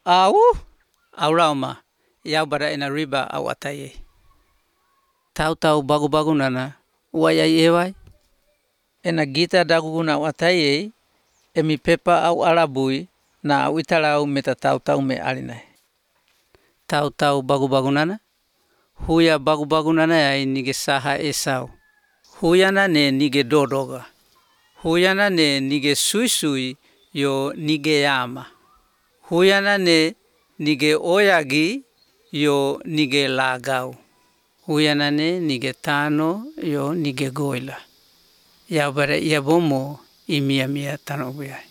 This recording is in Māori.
Au auraoma Yaubada ena riba au ataiei. Tau bagu-bagunana uai ai ewai. Ena gita daguguna au ataiei, emi pepa au alabui na au itarau meta tau me alinai. Tau bagu-bagunana, huia bagu-bagunana ai nige saha Esau. Huiana ne nige dodoga. Huiana ne nige sui-sui yo nige ama. Huiana ne nige oyagi yo nige lagau. Huiana ne nige tano yo nige goila. Yaubada ia bomo imia tanoguya.